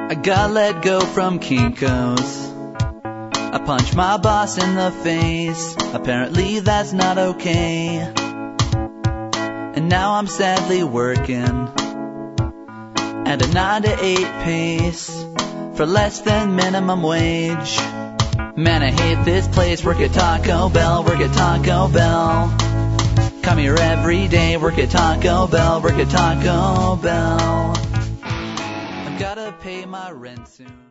I got let go from Kinko's. I punched my boss in the face. Apparently that's not okay. And now I'm sadly working at a 9 to 8 pace for less than minimum wage. Man, I hate this place. Work at Taco Bell, work at Taco Bell. Come here every day, work at Taco Bell, work at Taco Bell. I've gotta pay my rent soon.